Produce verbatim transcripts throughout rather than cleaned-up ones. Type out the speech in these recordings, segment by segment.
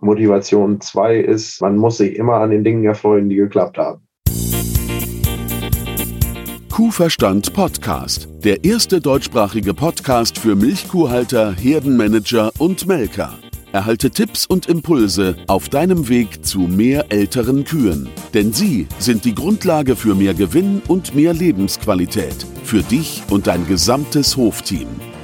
Motivation zwei ist, man muss sich immer an den Dingen erfreuen, die geklappt haben. Kuhverstand Podcast, der erste deutschsprachige Podcast für Milchkuhhalter, Herdenmanager und Melker. Erhalte Tipps und Impulse auf deinem Weg zu mehr älteren Kühen. Denn sie sind die Grundlage für mehr Gewinn und mehr Lebensqualität. Für dich und dein gesamtes Hofteam.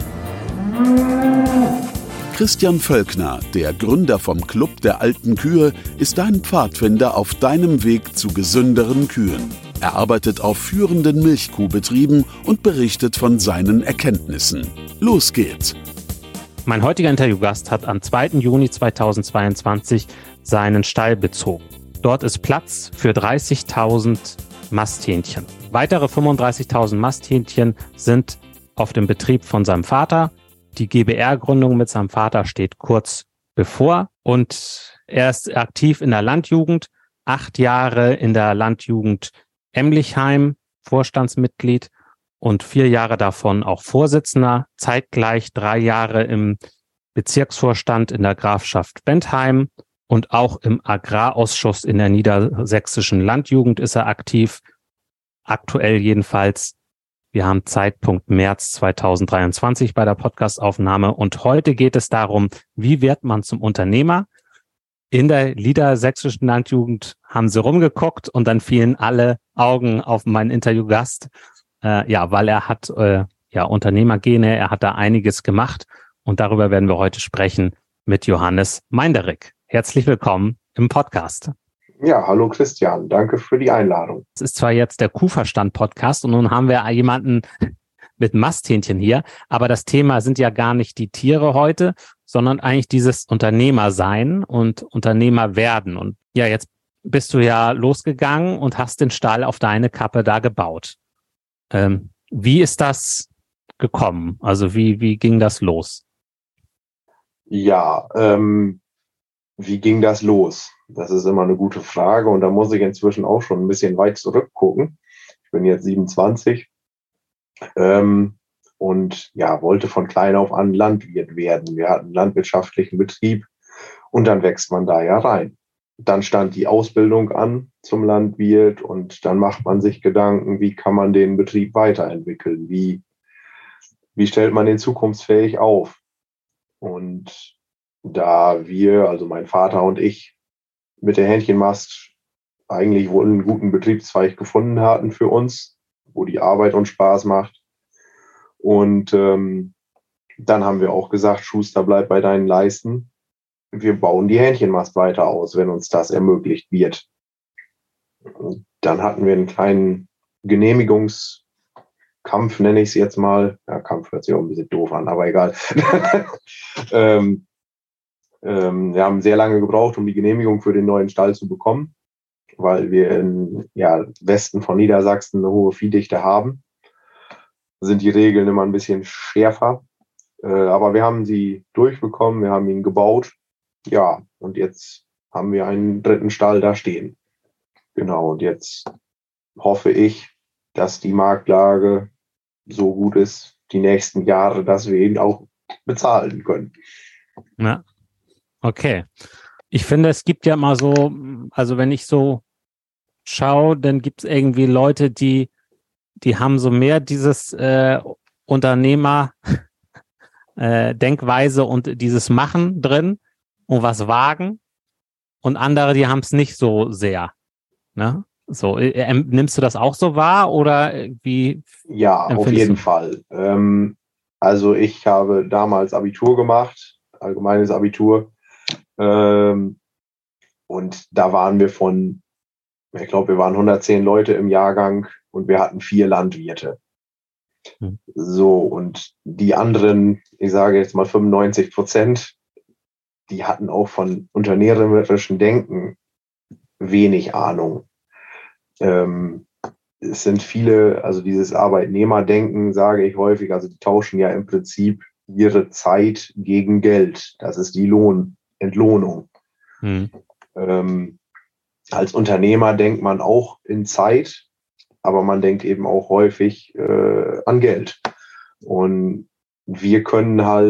Christian Völkner, der Gründer vom Club der alten Kühe, ist dein Pfadfinder auf deinem Weg zu gesünderen Kühen. Er arbeitet auf führenden Milchkuhbetrieben und berichtet von seinen Erkenntnissen. Los geht's! Mein heutiger Interviewgast hat am zweiten Juni zweitausendzweiundzwanzig seinen Stall bezogen. Dort ist Platz für dreißigtausend Masthähnchen. Weitere fünfunddreißigtausend Masthähnchen sind auf dem Betrieb von seinem Vater. Die G B R-Gründung mit seinem Vater steht kurz bevor und er ist aktiv in der Landjugend, acht Jahre in der Landjugend Emlichheim, Vorstandsmitglied und vier Jahre davon auch Vorsitzender, zeitgleich drei Jahre im Bezirksvorstand in der Grafschaft Bentheim und auch im Agrarausschuss in der niedersächsischen Landjugend ist er aktiv, aktuell jedenfalls. Wir haben Zeitpunkt März zweitausenddreiundzwanzig bei der Podcastaufnahme und heute geht es darum, wie wird man zum Unternehmer? In der niedersächsischen Landjugend haben sie rumgeguckt und dann fielen alle Augen auf meinen Interviewgast. Äh, ja, weil er hat äh, ja Unternehmergene, er hat da einiges gemacht und darüber werden wir heute sprechen mit Johannes Meinderich. Herzlich willkommen im Podcast. Ja, hallo Christian, danke für die Einladung. Es ist zwar jetzt der Kuhverstand-Podcast und nun haben wir jemanden mit Masthähnchen hier, aber das Thema sind ja gar nicht die Tiere heute, sondern eigentlich dieses Unternehmersein und Unternehmerwerden. Und ja, jetzt bist du ja losgegangen und hast den Stall auf deine Kappe da gebaut. Ähm, wie ist das gekommen? Also wie, wie ging das los? Ja, ähm, wie ging das los? Das ist immer eine gute Frage und da muss ich inzwischen auch schon ein bisschen weit zurückgucken. Ich bin jetzt siebenundzwanzig ähm, und ja, wollte von klein auf an Landwirt werden. Wir hatten einen landwirtschaftlichen Betrieb und dann wächst man da ja rein. Dann stand die Ausbildung an zum Landwirt und dann macht man sich Gedanken, wie kann man den Betrieb weiterentwickeln? Wie, wie stellt man den zukunftsfähig auf? Und da wir, also mein Vater und ich, mit der Hähnchenmast eigentlich wohl einen guten Betriebszweig gefunden hatten für uns, wo die Arbeit uns Spaß macht. Und ähm, dann haben wir auch gesagt, Schuster, bleib bei deinen Leisten. Wir bauen die Hähnchenmast weiter aus, wenn uns das ermöglicht wird. Und dann hatten wir einen kleinen Genehmigungskampf, nenne ich es jetzt mal. Ja, Kampf hört sich auch ein bisschen doof an, aber egal. ähm, ähm, wir haben sehr lange gebraucht, um die Genehmigung für den neuen Stall zu bekommen, weil wir im ja, Westen von Niedersachsen eine hohe Viehdichte haben. Da sind die Regeln immer ein bisschen schärfer. Äh, aber wir haben sie durchbekommen, wir haben ihn gebaut. Ja, und jetzt haben wir einen dritten Stall da stehen. Genau, und jetzt hoffe ich, dass die Marktlage so gut ist, die nächsten Jahre, dass wir ihn auch bezahlen können. Ja, okay. Ich finde, es gibt ja mal so, also wenn ich so schaue, dann gibt es irgendwie Leute, die, die haben so mehr dieses äh, Unternehmer äh, Denkweise und dieses Machen drin und was wagen und andere, die haben es nicht so sehr. Ne? So, äh, nimmst du das auch so wahr oder wie? Ja, auf jeden du? Fall. Ähm, also ich habe damals Abitur gemacht, allgemeines Abitur. Ähm, und da waren wir von, ich glaube, wir waren hundertzehn Leute im Jahrgang und wir hatten vier Landwirte. Hm. So, und die anderen, ich sage jetzt mal fünfundneunzig Prozent, die hatten auch von unternehmerischem Denken wenig Ahnung. Ähm, es sind viele, also dieses Arbeitnehmerdenken, sage ich häufig, also die tauschen ja im Prinzip ihre Zeit gegen Geld. Das ist die Lohn, Entlohnung. Hm. Ähm, als Unternehmer denkt man auch in Zeit, aber man denkt eben auch häufig äh, an Geld. Und wir können halt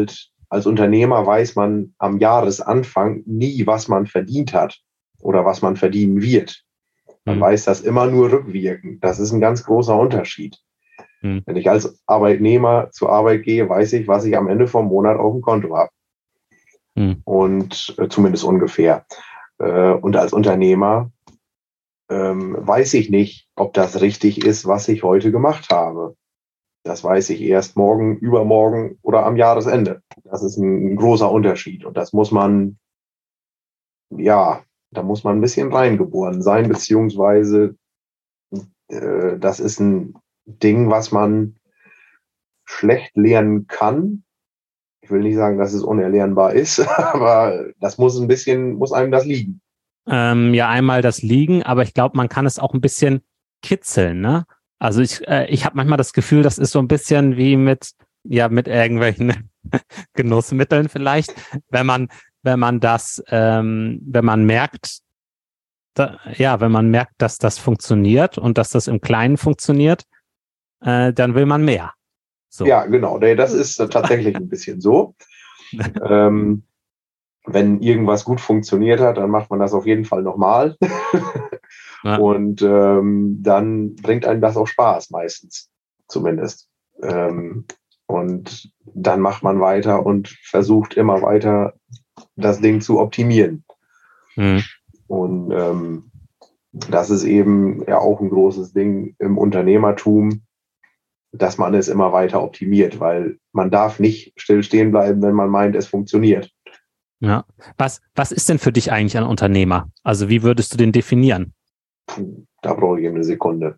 als Unternehmer weiß man am Jahresanfang nie, was man verdient hat oder was man verdienen wird. Man mhm. weiß das immer nur rückwirkend. Das ist ein ganz großer Unterschied. Mhm. Wenn ich als Arbeitnehmer zur Arbeit gehe, weiß ich, was ich am Ende vom Monat auf dem Konto habe. Mhm. Und äh, zumindest ungefähr. Äh, und als Unternehmer ähm, weiß ich nicht, ob das richtig ist, was ich heute gemacht habe. Das weiß ich erst morgen, übermorgen oder am Jahresende. Das ist ein, ein großer Unterschied. Und das muss man, ja, da muss man ein bisschen reingeboren sein, beziehungsweise äh, das ist ein Ding, was man schlecht lernen kann. Ich will nicht sagen, dass es unerlernbar ist, aber das muss ein bisschen, muss einem das liegen. Ähm, ja, einmal das Liegen, aber ich glaube, man kann es auch ein bisschen kitzeln, ne? Also ich, äh, ich habe manchmal das Gefühl, das ist so ein bisschen wie mit, ja, mit irgendwelchen Genussmitteln vielleicht, wenn man, wenn man das, ähm, wenn man merkt, da, ja, wenn man merkt, dass das funktioniert und dass das im Kleinen funktioniert, äh, dann will man mehr. So. Ja, genau. Das ist tatsächlich ein bisschen so. ähm, wenn irgendwas gut funktioniert hat, dann macht man das auf jeden Fall nochmal. Ja. Und ähm, dann bringt einem das auch Spaß meistens, zumindest. Ähm, und dann macht man weiter und versucht immer weiter, das Ding zu optimieren. Mhm. Und ähm, das ist eben ja auch ein großes Ding im Unternehmertum, dass man es immer weiter optimiert, weil man darf nicht still stehen bleiben, wenn man meint, es funktioniert. Ja. Was, was ist denn für dich eigentlich ein Unternehmer? Also wie würdest du den definieren? Puh, da brauche ich eine Sekunde.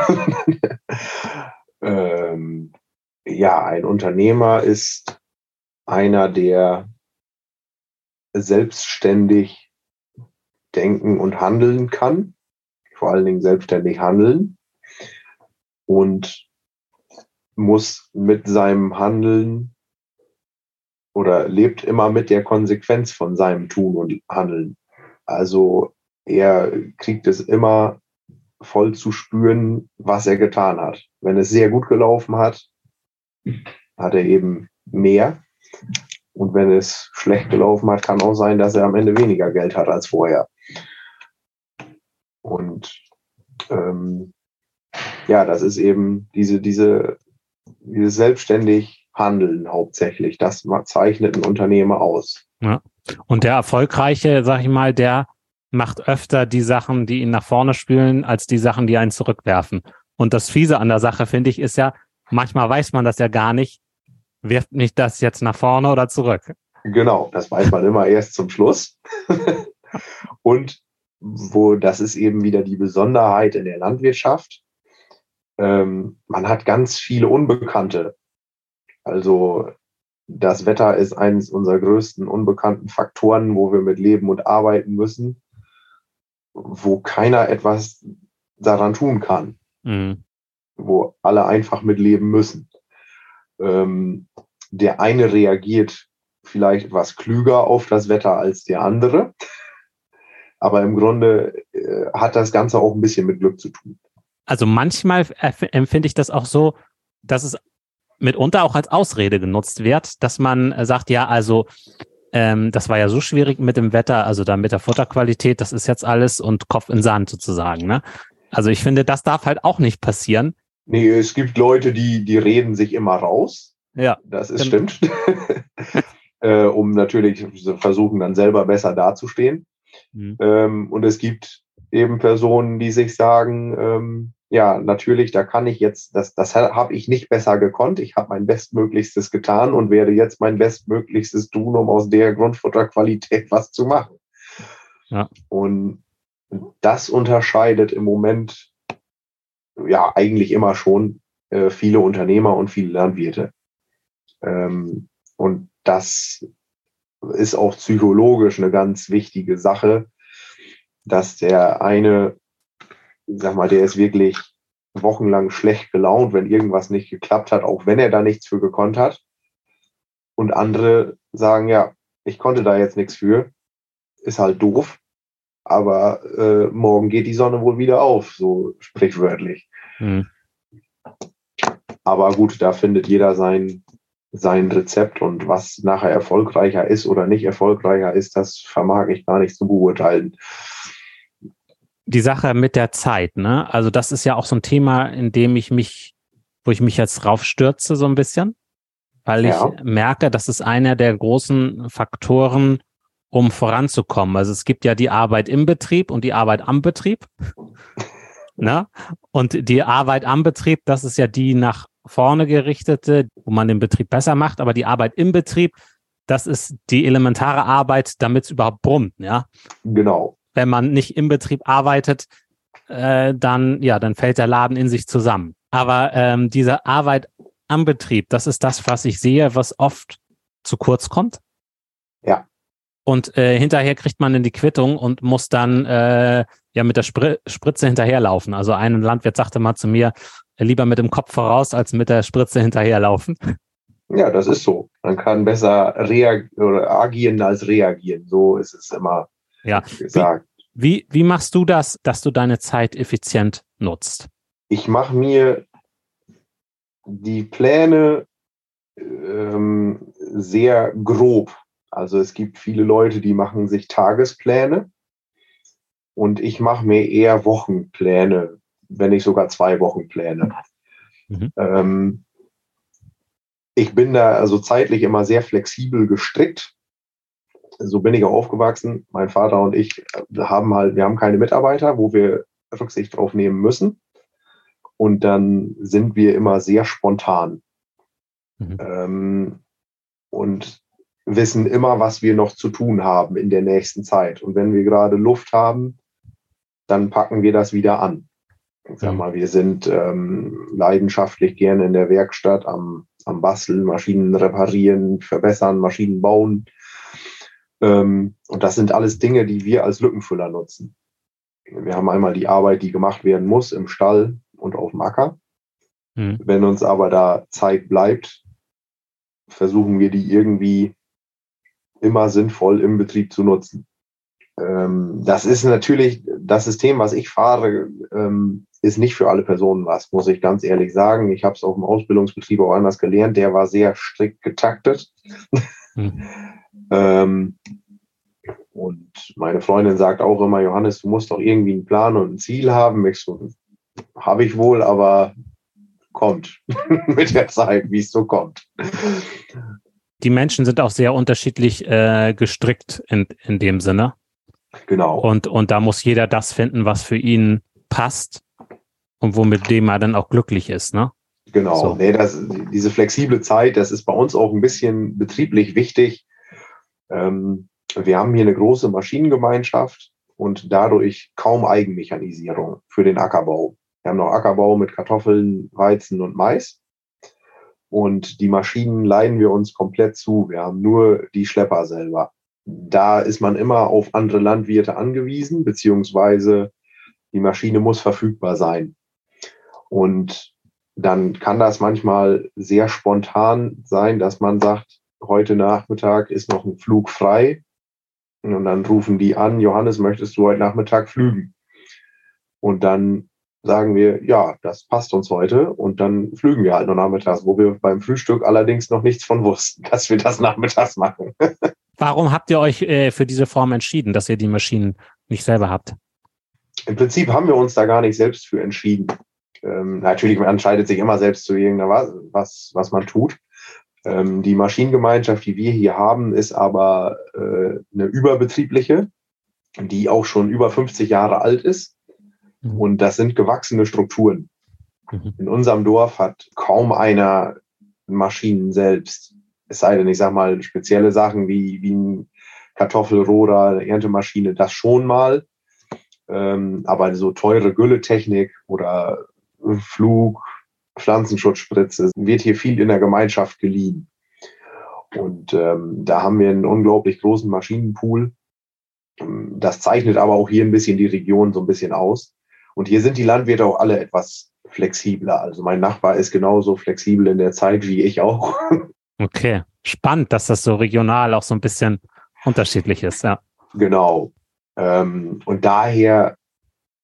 ähm, ja, ein Unternehmer ist einer, der selbstständig denken und handeln kann, vor allen Dingen selbstständig handeln und muss mit seinem Handeln oder lebt immer mit der Konsequenz von seinem Tun und Handeln. Also er kriegt es immer voll zu spüren, was er getan hat. Wenn es sehr gut gelaufen hat, hat er eben mehr. Und wenn es schlecht gelaufen hat, kann auch sein, dass er am Ende weniger Geld hat als vorher. Und ähm, ja, das ist eben diese, diese, dieses selbstständig Handeln hauptsächlich. Das zeichnet ein Unternehmer aus. Ja. Und der Erfolgreiche, sag ich mal, der macht öfter die Sachen, die ihn nach vorne spülen, als die Sachen, die einen zurückwerfen. Und das Fiese an der Sache, finde ich, ist ja, manchmal weiß man das ja gar nicht, wirft mich das jetzt nach vorne oder zurück? Genau, das weiß man immer erst zum Schluss. Und wo das ist eben wieder die Besonderheit in der Landwirtschaft. Ähm, man hat ganz viele Unbekannte. Also das Wetter ist eines unserer größten unbekannten Faktoren, wo wir mit leben und arbeiten müssen, wo keiner etwas daran tun kann, mhm. wo alle einfach mit leben müssen. Ähm, der eine reagiert vielleicht etwas klüger auf das Wetter als der andere, aber im Grunde äh, hat das Ganze auch ein bisschen mit Glück zu tun. Also manchmal empfinde ich das auch so, dass es mitunter auch als Ausrede genutzt wird, dass man sagt, ja, also ähm, das war ja so schwierig mit dem Wetter, also da mit der Futterqualität, das ist jetzt alles und Kopf in Sand sozusagen, ne? Also ich finde, das darf halt auch nicht passieren. Nee, es gibt Leute, die, die reden sich immer raus. Ja. Das ist stimmt. äh, um natürlich versuchen, dann selber besser dazustehen. Mhm. Ähm, und es gibt eben Personen, die sich sagen, ähm, ja, natürlich, da kann ich jetzt, das, das habe ich nicht besser gekonnt. Ich habe mein Bestmöglichstes getan und werde jetzt mein Bestmöglichstes tun, um aus der Grundfutterqualität was zu machen. Ja. Und das unterscheidet im Moment ja eigentlich immer schon äh, viele Unternehmer und viele Landwirte. Ähm, und das ist auch psychologisch eine ganz wichtige Sache, dass der eine, sag mal, der ist wirklich wochenlang schlecht gelaunt, wenn irgendwas nicht geklappt hat, auch wenn er da nichts für gekonnt hat. Und andere sagen, ja, ich konnte da jetzt nichts für, ist halt doof, aber äh, morgen geht die Sonne wohl wieder auf, so sprichwörtlich. Mhm. Aber gut, da findet jeder sein, sein Rezept, und was nachher erfolgreicher ist oder nicht erfolgreicher ist, das vermag ich gar nicht zu beurteilen. Die Sache mit der Zeit, ne? Also das ist ja auch so ein Thema, in dem ich mich, wo ich mich jetzt raufstürze so ein bisschen, weil ich Ja. merke, das ist einer der großen Faktoren, um voranzukommen. Also es gibt ja die Arbeit im Betrieb und die Arbeit am Betrieb. Ne? Und die Arbeit am Betrieb, das ist ja die nach vorne gerichtete, wo man den Betrieb besser macht. Aber die Arbeit im Betrieb, das ist die elementare Arbeit, damit es überhaupt brummt. Ja? Genau. Wenn man nicht im Betrieb arbeitet, äh, dann, ja, dann fällt der Laden in sich zusammen. Aber ähm, diese Arbeit am Betrieb, das ist das, was ich sehe, was oft zu kurz kommt. Ja. Und äh, hinterher kriegt man dann die Quittung und muss dann äh, ja mit der Spr- Spritze hinterherlaufen. Also ein Landwirt sagte mal zu mir, lieber mit dem Kopf voraus, als mit der Spritze hinterherlaufen. Ja, das ist so. Man kann besser reag- oder agieren als reagieren. So ist es immer ja. gesagt. Wie, wie, wie machst du das, dass du deine Zeit effizient nutzt? Ich mache mir die Pläne ähm, sehr grob. Also es gibt viele Leute, die machen sich Tagespläne, und ich mache mir eher Wochenpläne, wenn nicht sogar zwei Wochenpläne. Mhm. Ähm, ich bin da also zeitlich immer sehr flexibel gestrickt. So bin ich auch aufgewachsen. Mein Vater und ich haben halt, wir haben keine Mitarbeiter, wo wir Rücksicht drauf nehmen müssen. Und dann sind wir immer sehr spontan. Mhm. Ähm, und wissen immer, was wir noch zu tun haben in der nächsten Zeit. Und wenn wir gerade Luft haben, dann packen wir das wieder an. Ich sag mal, wir sind ähm, leidenschaftlich gerne in der Werkstatt am, am Basteln, Maschinen reparieren, verbessern, Maschinen bauen. Ähm, und das sind alles Dinge, die wir als Lückenfüller nutzen. Wir haben einmal die Arbeit, die gemacht werden muss im Stall und auf dem Acker. Mhm. Wenn uns aber da Zeit bleibt, versuchen wir die irgendwie immer sinnvoll im Betrieb zu nutzen. Ähm, das ist natürlich, das System, was ich fahre, ähm, ist nicht für alle Personen was, muss ich ganz ehrlich sagen. Ich habe es auf dem Ausbildungsbetrieb auch anders gelernt, der war sehr strikt getaktet. Mhm. ähm, und meine Freundin sagt auch immer, Johannes, du musst doch irgendwie einen Plan und ein Ziel haben. Ich so, habe ich wohl, aber kommt mit der Zeit, wie es so kommt. Die Menschen sind auch sehr unterschiedlich äh, gestrickt in, in dem Sinne. Genau. Und, und da muss jeder das finden, was für ihn passt und womit dem er dann auch glücklich ist, ne? Genau. So. Nee, das, diese flexible Zeit, das ist bei uns auch ein bisschen betrieblich wichtig. Ähm, wir haben hier eine große Maschinengemeinschaft und dadurch kaum Eigenmechanisierung für den Ackerbau. Wir haben noch Ackerbau mit Kartoffeln, Weizen und Mais. Und die Maschinen leihen wir uns komplett zu. Wir haben nur die Schlepper selber. Da ist man immer auf andere Landwirte angewiesen, beziehungsweise die Maschine muss verfügbar sein. Und dann kann das manchmal sehr spontan sein, dass man sagt, heute Nachmittag ist noch ein Flug frei. Und dann rufen die an, Johannes, möchtest du heute Nachmittag flügen? Und dann sagen wir, ja, das passt uns heute. Und dann flügen wir halt noch nachmittags, wo wir beim Frühstück allerdings noch nichts von wussten, dass wir das nachmittags machen. Warum habt ihr euch äh, für diese Form entschieden, dass ihr die Maschinen nicht selber habt? Im Prinzip haben wir uns da gar nicht selbst für entschieden. Ähm, natürlich, man entscheidet sich immer selbst zu irgendwas, was, was man tut. Ähm, die Maschinengemeinschaft, die wir hier haben, ist aber äh, eine überbetriebliche, die auch schon über fünfzig Jahre alt ist. Mhm. Und das sind gewachsene Strukturen. Mhm. In unserem Dorf hat kaum einer Maschinen selbst. Es sei denn, ich sag mal, spezielle Sachen wie, wie ein Kartoffelroder, eine Erntemaschine, das schon mal. Ähm, aber so teure Gülletechnik oder Flug, Pflanzenschutzspritze wird hier viel in der Gemeinschaft geliehen. Und ähm, da haben wir einen unglaublich großen Maschinenpool. Das zeichnet aber auch hier ein bisschen die Region so ein bisschen aus. Und hier sind die Landwirte auch alle etwas flexibler. Also mein Nachbar ist genauso flexibel in der Zeit wie ich auch. Okay, spannend, dass das so regional auch so ein bisschen unterschiedlich ist, ja. Genau. Ähm, und daher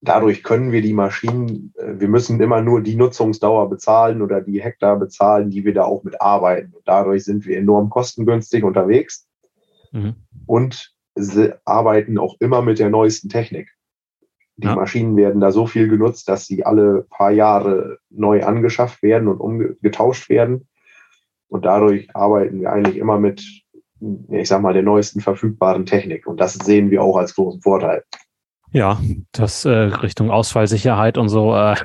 dadurch können wir die Maschinen, wir müssen immer nur die Nutzungsdauer bezahlen oder die Hektar bezahlen, die wir da auch mit arbeiten. Und dadurch sind wir enorm kostengünstig unterwegs mhm. und sie arbeiten auch immer mit der neuesten Technik. Die ja. Maschinen werden da so viel genutzt, dass sie alle paar Jahre neu angeschafft werden und umgetauscht werden. Und dadurch arbeiten wir eigentlich immer mit, ich sag mal, der neuesten verfügbaren Technik. Und das sehen wir auch als großen Vorteil. Ja, das äh, Richtung Ausfallsicherheit und so äh,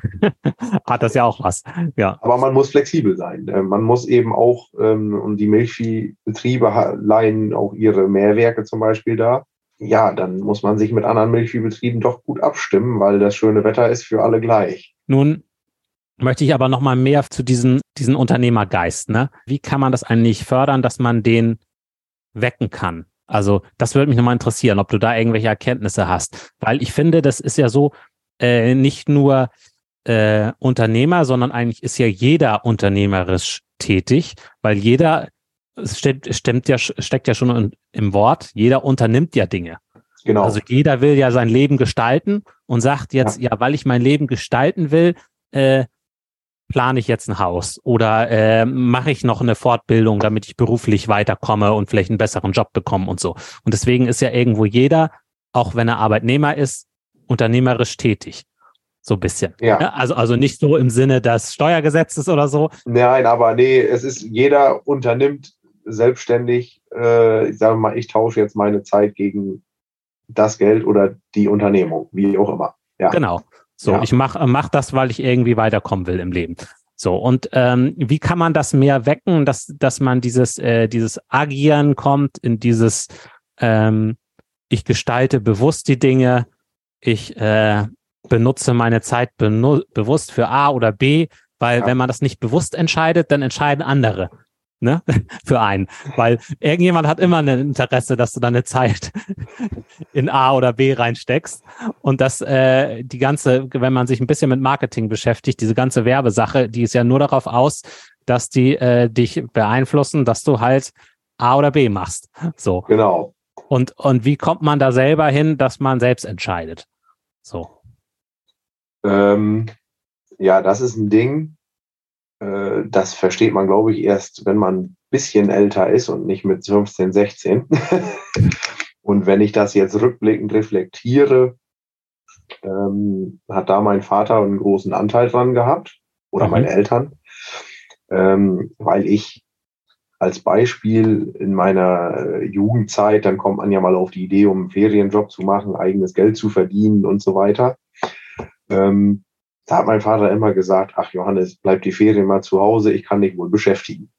hat das ja auch was. Ja. Aber man muss flexibel sein. Man muss eben auch, ähm, und die Milchviehbetriebe leihen auch ihre Mehrwerke zum Beispiel da. Ja, dann muss man sich mit anderen Milchviehbetrieben doch gut abstimmen, weil das schöne Wetter ist für alle gleich. Nun möchte ich aber noch mal mehr zu diesen, diesen Unternehmergeist. Ne? Wie kann man das eigentlich fördern, dass man den wecken kann? Also das würde mich nochmal interessieren, ob du da irgendwelche Erkenntnisse hast. Weil ich finde, das ist ja so, äh, nicht nur äh, Unternehmer, sondern eigentlich ist ja jeder unternehmerisch tätig, weil jeder, es stimmt, stimmt ja, steckt ja schon in, im Wort, jeder unternimmt ja Dinge. Genau. Also jeder will ja sein Leben gestalten und sagt jetzt, ja, ja weil ich mein Leben gestalten will, äh, plane ich jetzt ein Haus oder äh, mache ich noch eine Fortbildung, damit ich beruflich weiterkomme und vielleicht einen besseren Job bekomme und so. Und deswegen ist ja irgendwo jeder, auch wenn er Arbeitnehmer ist, unternehmerisch tätig. So ein bisschen. Ja. Ja, also, also nicht so im Sinne des Steuergesetzes oder so. Nein, aber nee, es ist, jeder unternimmt selbstständig, äh, ich sage mal, ich tausche jetzt meine Zeit gegen das Geld oder die Unternehmung, wie auch immer. Ja. Genau. So, ja. ich mache mach das, weil ich irgendwie weiterkommen will im Leben. So, und ähm, wie kann man das mehr wecken, dass, dass man dieses, äh, dieses Agieren kommt, in dieses, ähm, ich gestalte bewusst die Dinge, ich äh, benutze meine Zeit benu- bewusst für A oder B, weil ja. wenn man das nicht bewusst entscheidet, dann entscheiden andere. Ne? Für einen. Weil irgendjemand hat immer ein Interesse, dass du deine Zeit in A oder B reinsteckst. Und das, äh, die ganze, wenn man sich ein bisschen mit Marketing beschäftigt, diese ganze Werbesache, die ist ja nur darauf aus, dass die äh, dich beeinflussen, dass du halt A oder B machst. So. Genau. Und, und wie kommt man da selber hin, dass man selbst entscheidet? So. Ähm, ja, das ist ein Ding. Das versteht man, glaube ich, erst, wenn man ein bisschen älter ist und nicht mit fünfzehn, sechzehn. Und wenn ich das jetzt rückblickend reflektiere, ähm, hat da mein Vater einen großen Anteil dran gehabt oder mhm. meine Eltern, ähm, weil ich als Beispiel in meiner Jugendzeit, dann kommt man ja mal auf die Idee, um einen Ferienjob zu machen, eigenes Geld zu verdienen und so weiter. Ähm, Da hat mein Vater immer gesagt, ach Johannes, bleib die Ferien mal zu Hause, ich kann dich wohl beschäftigen.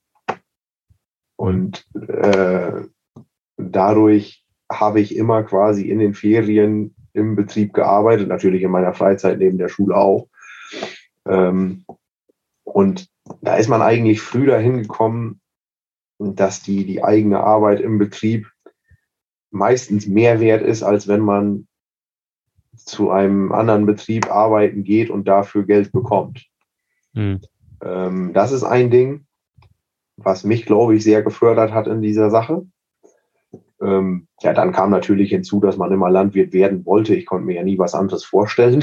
Und äh, dadurch habe ich immer quasi in den Ferien im Betrieb gearbeitet, natürlich in meiner Freizeit neben der Schule auch. Ähm, und da ist man eigentlich früh dahin gekommen, dass die, die eigene Arbeit im Betrieb meistens mehr wert ist, als wenn man zu einem anderen Betrieb arbeiten geht und dafür Geld bekommt. Mhm. Ähm, das ist ein Ding, was mich, glaube ich, sehr gefördert hat in dieser Sache. Ähm, ja, dann kam natürlich hinzu, dass man immer Landwirt werden wollte. Ich konnte mir ja nie was anderes vorstellen.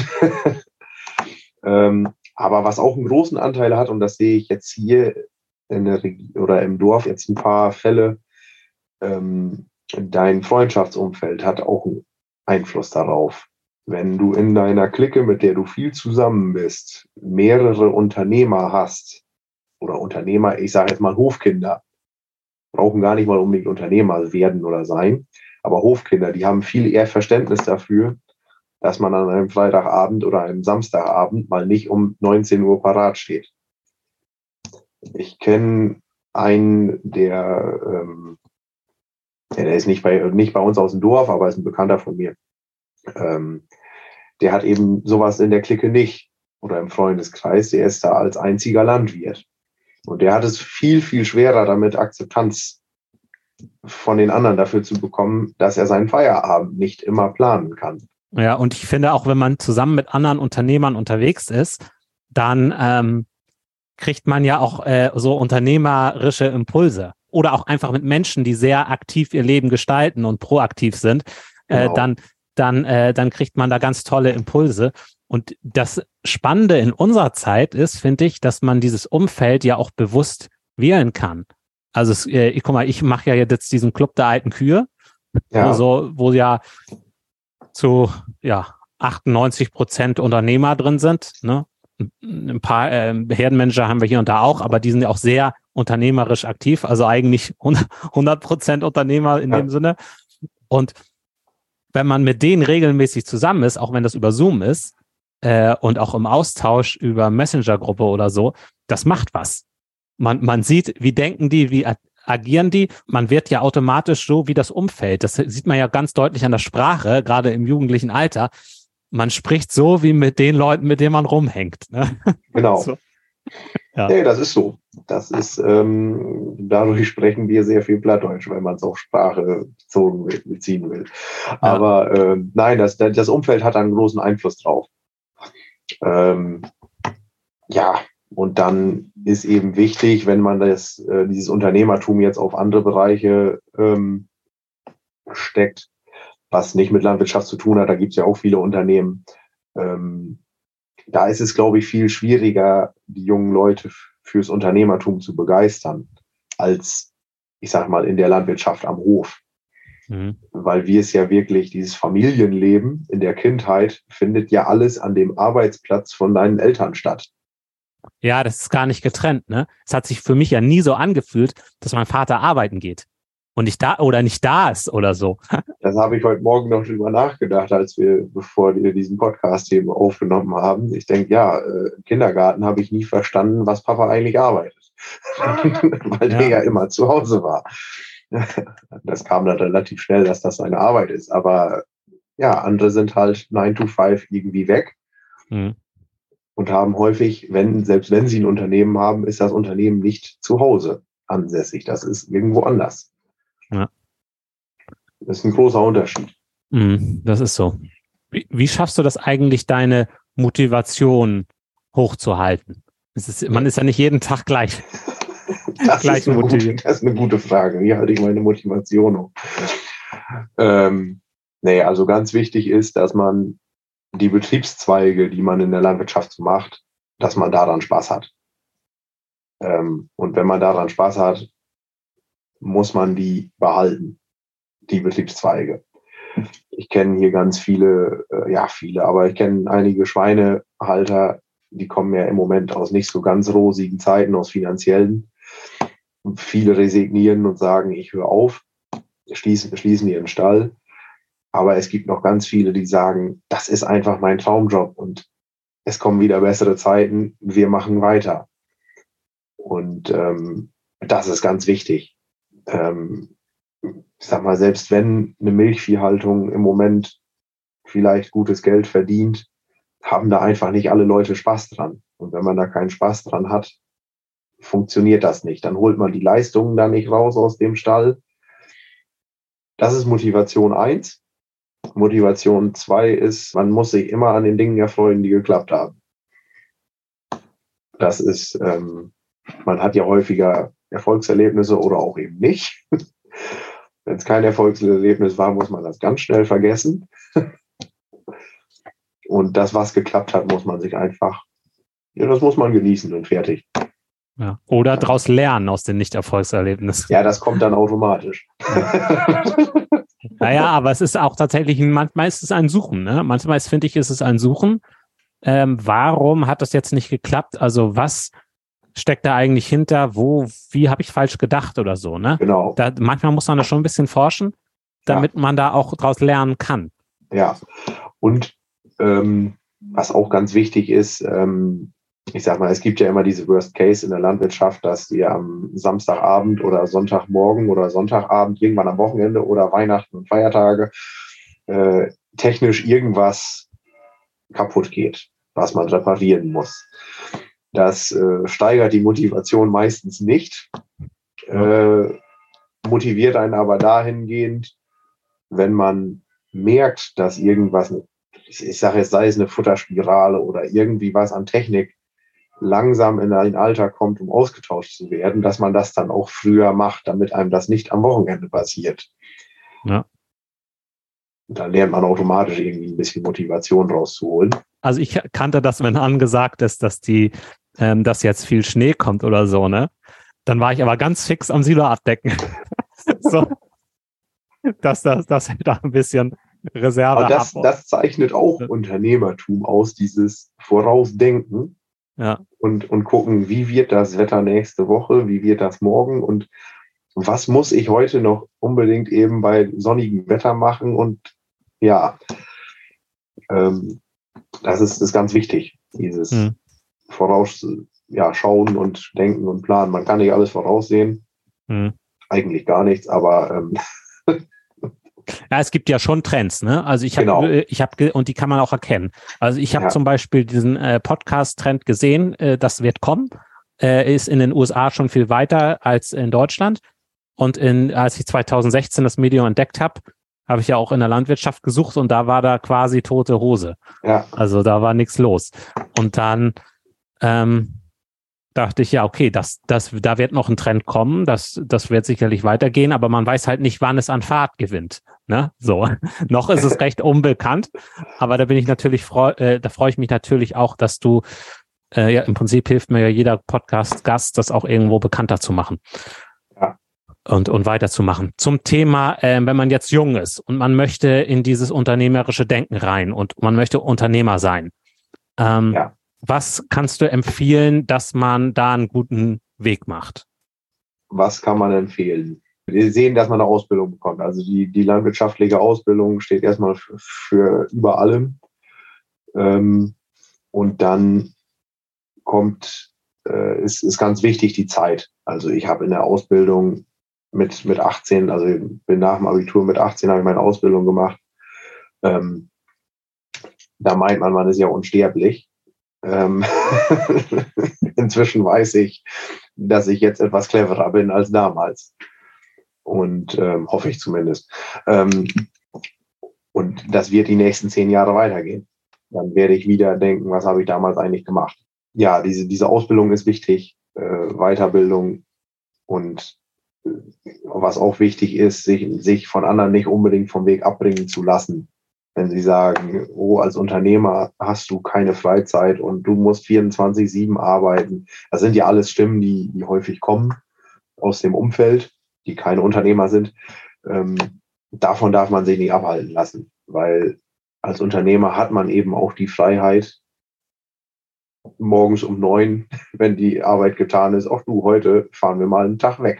ähm, aber was auch einen großen Anteil hat, und das sehe ich jetzt hier in der Reg- oder im Dorf jetzt ein paar Fälle, ähm, dein Freundschaftsumfeld hat auch einen Einfluss darauf. Wenn du in deiner Clique, mit der du viel zusammen bist, mehrere Unternehmer hast oder Unternehmer, ich sage jetzt mal Hofkinder, brauchen gar nicht mal unbedingt Unternehmer werden oder sein, aber Hofkinder, die haben viel eher Verständnis dafür, dass man an einem Freitagabend oder einem Samstagabend mal nicht um neunzehn Uhr parat steht. Ich kenne einen, der, ähm, ja, der ist nicht bei, nicht bei uns aus dem Dorf, aber ist ein Bekannter von mir. Ähm, der hat eben sowas in der Clique nicht oder im Freundeskreis, der ist da als einziger Landwirt. Und der hat es viel, viel schwerer damit, Akzeptanz von den anderen dafür zu bekommen, dass er seinen Feierabend nicht immer planen kann. Ja, und ich finde auch, wenn man zusammen mit anderen Unternehmern unterwegs ist, dann ähm, kriegt man ja auch äh, so unternehmerische Impulse oder auch einfach mit Menschen, die sehr aktiv ihr Leben gestalten und proaktiv sind, äh, genau. dann dann, äh, dann kriegt man da ganz tolle Impulse. Und das Spannende in unserer Zeit ist, finde ich, dass man dieses Umfeld ja auch bewusst wählen kann. Also es, äh, ich, guck mal, ich mache ja jetzt diesen Club der alten Kühe, Ja. wo, so, wo ja zu ja, achtundneunzig Prozent Unternehmer drin sind. Ne? Ein paar äh, Herdenmanager haben wir hier und da auch, aber die sind ja auch sehr unternehmerisch aktiv, also eigentlich hundert Prozent Unternehmer in Ja. dem Sinne. Und wenn man mit denen regelmäßig zusammen ist, auch wenn das über Zoom ist, äh, und auch im Austausch über Messenger-Gruppe oder so, das macht was. Man, man sieht, wie denken die, wie agieren die. Man wird ja automatisch so wie das Umfeld. Das sieht man ja ganz deutlich an der Sprache, gerade im jugendlichen Alter. Man spricht so wie mit den Leuten, mit denen man rumhängt. Ne? Genau. So. Ja. Nee, das ist so. Das ist, ähm, dadurch sprechen wir sehr viel Plattdeutsch, weil man es auf Sprache bezogen will, beziehen will. Ja. Aber äh, nein, das, das Umfeld hat einen großen Einfluss drauf. Ähm, ja, und dann ist eben wichtig, wenn man das, äh, dieses Unternehmertum jetzt auf andere Bereiche ähm, steckt, was nicht mit Landwirtschaft zu tun hat, da gibt es ja auch viele Unternehmen. Ähm, da ist es, glaube ich, viel schwieriger, die jungen Leute fürs Unternehmertum zu begeistern, als, ich sag mal, in der Landwirtschaft am Hof. Mhm. Weil wir es ja wirklich, dieses Familienleben in der Kindheit findet ja alles an dem Arbeitsplatz von deinen Eltern statt. Ja, das ist gar nicht getrennt, ne? Es hat sich für mich ja nie so angefühlt, dass mein Vater arbeiten geht und nicht da oder nicht da ist oder so. Das habe ich heute Morgen noch drüber nachgedacht, als wir, bevor wir diesen Podcast eben aufgenommen haben. Ich denke, ja, im Kindergarten habe ich nie verstanden, was Papa eigentlich arbeitet. Weil ja. der ja immer zu Hause war. Das kam dann relativ schnell, dass das seine Arbeit ist. Aber ja, andere sind halt nine to five irgendwie weg. Mhm. Und haben häufig, wenn, selbst wenn sie ein Unternehmen haben, ist das Unternehmen nicht zu Hause ansässig. Das ist irgendwo anders. Ja. Das ist ein großer Unterschied. Mm, das ist so. Wie, wie schaffst du das eigentlich, deine Motivation hochzuhalten? Es ist, man ist ja nicht jeden Tag gleich, das gleich ist motiviert. Gute, das ist eine gute Frage. Wie halte ich meine Motivation hoch? Ähm, nee, also ganz wichtig ist, dass man die Betriebszweige, die man in der Landwirtschaft so macht, dass man daran Spaß hat. Ähm, und wenn man daran Spaß hat, muss man die behalten, die Betriebszweige. Ich kenne hier ganz viele, äh, ja viele, aber ich kenne einige Schweinehalter, die kommen ja im Moment aus nicht so ganz rosigen Zeiten, aus finanziellen. Und viele resignieren und sagen, ich höre auf, schließen, schließen ihren Stall. Aber es gibt noch ganz viele, die sagen, das ist einfach mein Traumjob und es kommen wieder bessere Zeiten, wir machen weiter. Und ähm, das ist ganz wichtig. Ähm, ich sag mal, selbst wenn eine Milchviehhaltung im Moment vielleicht gutes Geld verdient, haben da einfach nicht alle Leute Spaß dran. Und wenn man da keinen Spaß dran hat, funktioniert das nicht. Dann holt man die Leistungen da nicht raus aus dem Stall. Das ist Motivation eins. Motivation zwei ist, man muss sich immer an den Dingen erfreuen, die geklappt haben. Das ist, ähm, man hat ja häufiger Erfolgserlebnisse oder auch eben nicht. Wenn es kein Erfolgserlebnis war, muss man das ganz schnell vergessen. Und das, was geklappt hat, muss man sich einfach, ja, das muss man genießen und fertig. Ja. Oder daraus lernen aus den Nicht-Erfolgserlebnissen. Ja, das kommt dann automatisch. Naja, aber es ist auch tatsächlich, manchmal ist es ein Suchen. Ne? Manchmal ist, finde ich, ist es ein Suchen. Ähm, warum hat das jetzt nicht geklappt? Also was steckt da eigentlich hinter? Wo, wie habe ich falsch gedacht oder so? Ne? Genau. Da, manchmal muss man da schon ein bisschen forschen, damit ja. man da auch draus lernen kann. Ja, und ähm, was auch ganz wichtig ist, ähm, ich sag mal, es gibt ja immer diese Worst Case in der Landwirtschaft, dass ihr am Samstagabend oder Sonntagmorgen oder Sonntagabend, irgendwann am Wochenende oder Weihnachten und Feiertage äh, technisch irgendwas kaputt geht, was man reparieren muss. Das äh, steigert die Motivation meistens nicht, äh, motiviert einen aber dahingehend, wenn man merkt, dass irgendwas, ich, ich sage jetzt, sei es eine Futterspirale oder irgendwie was an Technik, langsam in ein Alter kommt, um ausgetauscht zu werden, dass man das dann auch früher macht, damit einem das nicht am Wochenende passiert. Ja. da lernt man automatisch irgendwie ein bisschen Motivation rauszuholen. Also ich kannte das, wenn angesagt ist, dass die, ähm, dass jetzt viel Schnee kommt oder so, ne? Dann war ich aber ganz fix am Silo abdecken. So, dass das, dass ich da ein bisschen Reserve Aber das, habe. das zeichnet auch Unternehmertum aus, dieses Vorausdenken. Ja. Und, und gucken, wie wird das Wetter nächste Woche, wie wird das morgen und was muss ich heute noch unbedingt eben bei sonnigem Wetter machen. Und ja, ähm, das ist, ist ganz wichtig, dieses Hm. Vorausschauen ja, schauen und denken und planen. Man kann nicht alles voraussehen, Hm. eigentlich gar nichts, aber ähm, ja, es gibt ja schon Trends, ne? Also ich habe, genau. ich habe und die kann man auch erkennen. Also ich habe Ja. zum Beispiel diesen äh, Podcast-Trend gesehen, äh, das wird kommen, äh, ist in den U S A schon viel weiter als in Deutschland. Und in, als ich zwanzig sechzehn das Medium entdeckt habe, habe ich ja auch in der Landwirtschaft gesucht und da war da quasi tote Hose. Ja. Also da war nichts los. Und dann ähm, dachte ich, ja, okay, das, das, da wird noch ein Trend kommen, das, das wird sicherlich weitergehen, aber man weiß halt nicht, wann es an Fahrt gewinnt. Ne? So, noch ist es recht unbekannt, aber da bin ich natürlich, freu, äh, da freue ich mich natürlich auch, dass du, äh, ja, im Prinzip hilft mir ja jeder Podcast-Gast, das auch irgendwo bekannter zu machen. Ja. Und, und weiterzumachen. Zum Thema, äh, wenn man jetzt jung ist und man möchte in dieses unternehmerische Denken rein und man möchte Unternehmer sein. Ähm, Ja. Was kannst du empfehlen, dass man da einen guten Weg macht? Was kann man empfehlen? Wir sehen, dass man eine Ausbildung bekommt. Also die, die landwirtschaftliche Ausbildung steht erstmal für, für über allem. Ähm, und dann kommt, äh, ist, ist ganz wichtig die Zeit. Also ich habe in der Ausbildung mit, mit achtzehn, also bin nach dem Abitur mit achtzehn, habe ich meine Ausbildung gemacht. Ähm, da meint man, man ist ja unsterblich. Ähm Inzwischen weiß ich, dass ich jetzt etwas cleverer bin als damals. Und ähm, hoffe ich zumindest. Ähm, und das wird die nächsten zehn Jahre weitergehen. Dann werde ich wieder denken, was habe ich damals eigentlich gemacht? Ja, diese, diese Ausbildung ist wichtig, äh, Weiterbildung und äh, was auch wichtig ist, sich, sich von anderen nicht unbedingt vom Weg abbringen zu lassen. Wenn sie sagen, oh, als Unternehmer hast du keine Freizeit und du musst vierundzwanzig sieben arbeiten. Das sind ja alles Stimmen, die, die häufig kommen aus dem Umfeld, die keine Unternehmer sind. Ähm, davon darf man sich nicht abhalten lassen, weil als Unternehmer hat man eben auch die Freiheit, morgens um neun, wenn die Arbeit getan ist, auch du, heute fahren wir mal einen Tag weg.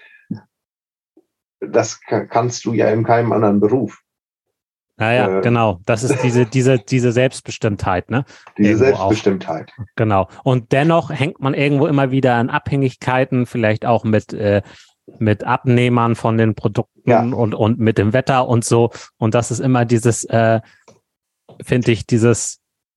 Das kann, kannst du ja in keinem anderen Beruf. Naja, äh, genau. Das ist diese, diese, diese Selbstbestimmtheit, ne? Diese irgendwo Selbstbestimmtheit. Auch. Genau. Und dennoch hängt man irgendwo immer wieder an Abhängigkeiten, vielleicht auch mit, äh, mit Abnehmern von den Produkten ja. und, und mit dem Wetter und so. Und das ist immer dieses, äh, finde ich, dieses,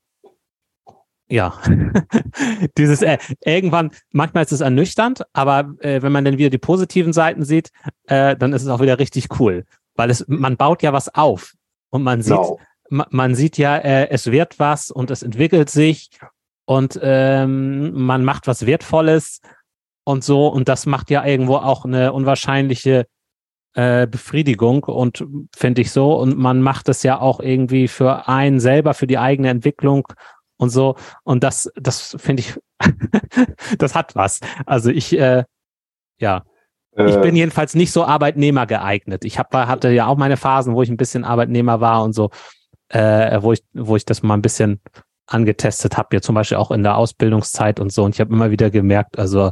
ja, dieses, äh, irgendwann, manchmal ist es ernüchternd, aber äh, wenn man dann wieder die positiven Seiten sieht, äh, dann ist es auch wieder richtig cool. Weil es, man baut ja was auf. Und man sieht, no. ma, man sieht ja, äh, es wird was und es entwickelt sich und ähm, man macht was Wertvolles und so. Und das macht ja irgendwo auch eine unwahrscheinliche äh, Befriedigung und finde ich so. Und man macht es ja auch irgendwie für einen selber, für die eigene Entwicklung und so. Und das, das finde ich, das hat was. Also ich, äh, ja. Ich bin jedenfalls nicht so Arbeitnehmer geeignet. Ich hab, hatte ja auch meine Phasen, wo ich ein bisschen Arbeitnehmer war und so, äh, wo ich, wo ich das mal ein bisschen angetestet habe, ja zum Beispiel auch in der Ausbildungszeit und so. Und ich habe immer wieder gemerkt, also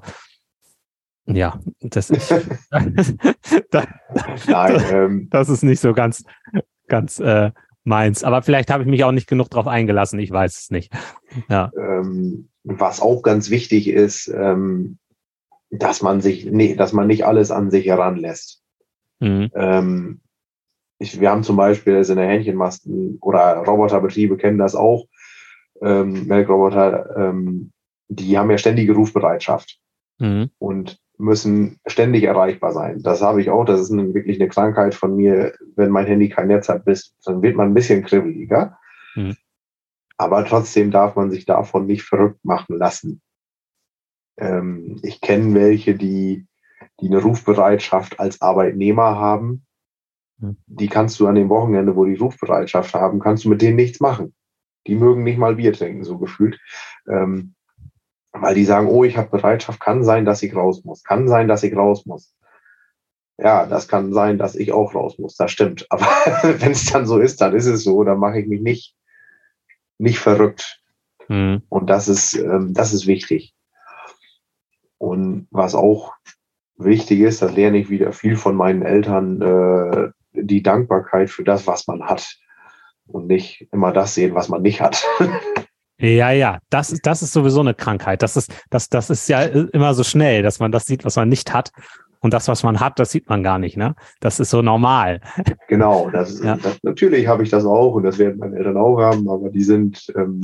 ja, das ist, das, Nein, ähm, das ist nicht so ganz, ganz äh, meins. Aber vielleicht habe ich mich auch nicht genug drauf eingelassen. Ich weiß es nicht. Ja. Ähm, was auch ganz wichtig ist, ähm, dass man sich, nee, dass man nicht alles an sich heranlässt. Mhm. Ähm, ich, wir haben zum Beispiel das in der Hähnchenmasten oder Roboterbetriebe kennen das auch, ähm, Melkroboter, ähm, die haben ja ständige Rufbereitschaft mhm. und müssen ständig erreichbar sein. Das habe ich auch, das ist eine, wirklich eine Krankheit von mir, wenn mein Handy kein Netz hat, bis, dann wird man ein bisschen kribbeliger. Mhm. Aber trotzdem darf man sich davon nicht verrückt machen lassen. Ähm, ich kenne welche, die, die eine Rufbereitschaft als Arbeitnehmer haben Die kannst du an dem Wochenende, wo die Rufbereitschaft haben, kannst du mit denen nichts machen. Die mögen nicht mal Bier trinken, so gefühlt. Ähm, weil die sagen, oh, ich habe Bereitschaft, kann sein, dass ich raus muss. Kann sein, dass ich raus muss. Ja, das kann sein, dass ich auch raus muss. Das stimmt. Aber wenn es dann so ist, dann ist es so. Dann mache ich mich nicht, nicht verrückt. Mhm. Und das ist, ähm, das ist wichtig. Und was auch wichtig ist, das lerne ich wieder viel von meinen Eltern, äh, die Dankbarkeit für das, was man hat. Und nicht immer das sehen, was man nicht hat. Ja, ja, das, das ist sowieso eine Krankheit. Das ist, das, das ist ja immer so schnell, dass man das sieht, was man nicht hat. Und das, was man hat, das sieht man gar nicht, ne? Das ist so normal. Genau, das, ja. das, natürlich habe ich das auch und das werden meine Eltern auch haben, aber die sind, ähm,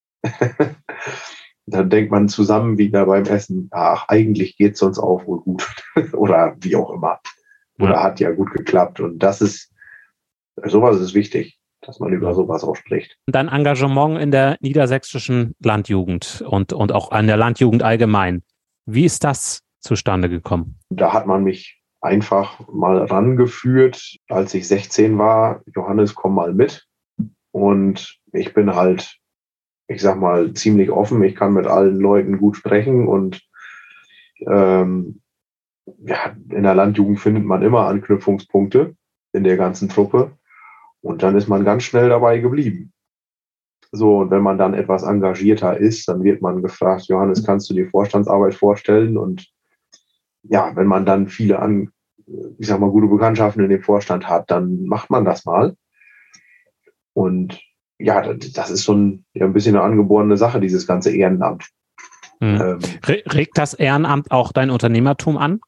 dann denkt man zusammen wieder beim Essen, ach, eigentlich geht es uns auch wohl gut. Oder wie auch immer. Oder ja. Hat ja gut geklappt. Und das ist, sowas ist wichtig, dass man über sowas auch spricht. Dein Engagement in der niedersächsischen Landjugend und, und auch an der Landjugend allgemein. Wie ist das zustande gekommen? Da hat man mich einfach mal rangeführt, als ich sechzehn war. Johannes, komm mal mit. Und ich bin halt, ich sag mal, ziemlich offen. Ich kann mit allen Leuten gut sprechen und ähm, ja, in der Landjugend findet man immer Anknüpfungspunkte in der ganzen Truppe. Und dann ist man ganz schnell dabei geblieben. So, und wenn man dann etwas engagierter ist, dann wird man gefragt, Johannes, kannst du dir Vorstandsarbeit vorstellen? Und ja, wenn man dann viele, an, ich sag mal, gute Bekanntschaften in dem Vorstand hat, dann macht man das mal. Und ja, das ist so ein, ja, ein bisschen eine angeborene Sache, dieses ganze Ehrenamt. Hm. Ähm, Regt das Ehrenamt auch dein Unternehmertum an?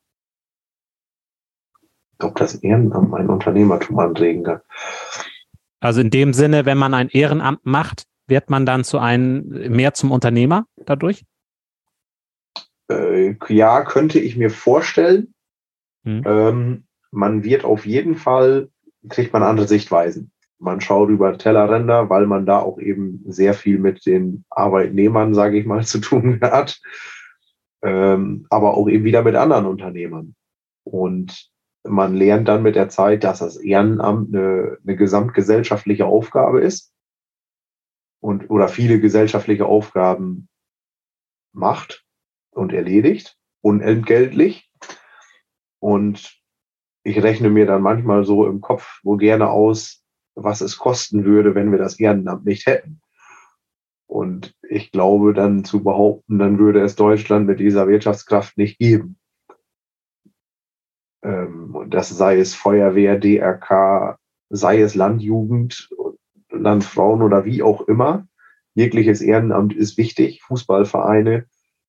Ob das Ehrenamt mein Unternehmertum anregen kann. Also in dem Sinne, wenn man ein Ehrenamt macht, wird man dann zu einem mehr zum Unternehmer dadurch? Äh, ja, könnte ich mir vorstellen. Hm. Ähm, man wird auf jeden Fall, kriegt man andere Sichtweisen. Man schaut über Tellerränder, weil man da auch eben sehr viel mit den Arbeitnehmern, sage ich mal, zu tun hat. Ähm, aber auch eben wieder mit anderen Unternehmern. Und man lernt dann mit der Zeit, dass das Ehrenamt eine, eine gesamtgesellschaftliche Aufgabe ist und oder viele gesellschaftliche Aufgaben macht und erledigt, unentgeltlich. Und ich rechne mir dann manchmal so im Kopf wohl gerne aus, was es kosten würde, wenn wir das Ehrenamt nicht hätten. Und ich glaube dann zu behaupten, dann würde es Deutschland mit dieser Wirtschaftskraft nicht geben. Und das sei es Feuerwehr, D R K, sei es Landjugend, Landfrauen oder wie auch immer. Jegliches Ehrenamt ist wichtig, Fußballvereine.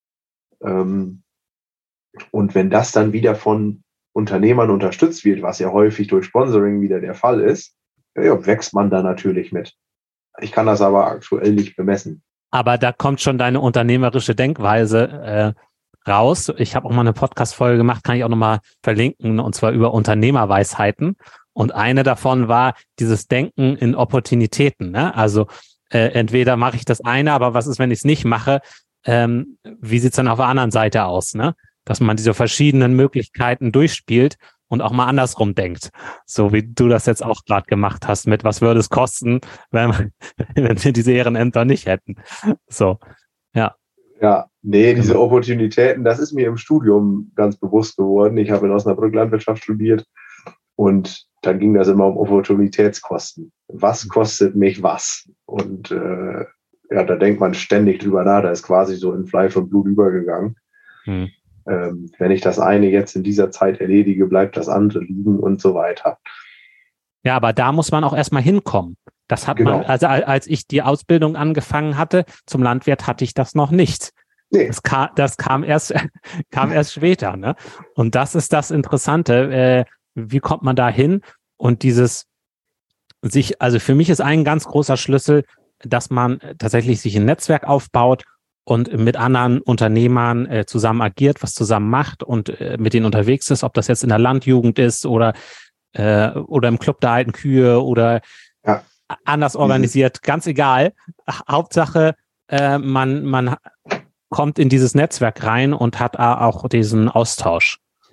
Und wenn das dann wieder von Unternehmern unterstützt wird, was ja häufig durch Sponsoring wieder der Fall ist, ja, wächst man da natürlich mit. Ich kann das aber aktuell nicht bemessen. Aber da kommt schon deine unternehmerische Denkweise äh raus. Ich habe auch mal eine Podcast-Folge gemacht, kann ich auch nochmal verlinken, und zwar über Unternehmerweisheiten. Und eine davon war dieses Denken in Opportunitäten. Ne? Also äh, entweder mache ich das eine, aber was ist, wenn ich es nicht mache? Ähm, wie sieht es dann auf der anderen Seite aus? Ne? Dass man diese verschiedenen Möglichkeiten durchspielt und auch mal andersrum denkt. So wie du das jetzt auch gerade gemacht hast mit, was würde es kosten, wenn, wenn wir diese Ehrenämter nicht hätten. So, ja. Ja, nee, diese Opportunitäten, das ist mir im Studium ganz bewusst geworden. Ich habe in Osnabrück Landwirtschaft studiert und dann ging das immer um Opportunitätskosten. Was kostet mich was? Und äh, ja, da denkt man ständig drüber nach. Da ist quasi so in Fleisch und Blut übergegangen. Hm. Ähm, wenn ich das eine jetzt in dieser Zeit erledige, bleibt das andere liegen und so weiter. Ja, aber da muss man auch erstmal hinkommen. Das hat genau. man, also als ich die Ausbildung angefangen hatte, zum Landwirt hatte ich das noch nicht. Nee. Das kam, das kam erst, kam erst später, ne? Und das ist das Interessante. Äh, wie kommt man da hin? Und dieses sich, also für mich ist ein ganz großer Schlüssel, dass man tatsächlich sich ein Netzwerk aufbaut und mit anderen Unternehmern äh, zusammen agiert, was zusammen macht und äh, mit denen unterwegs ist, ob das jetzt in der Landjugend ist oder, äh, oder im Club der alten Kühe oder ja. anders organisiert, mhm. ganz egal. Hauptsache, äh, man, man kommt in dieses Netzwerk rein und hat auch diesen Austausch.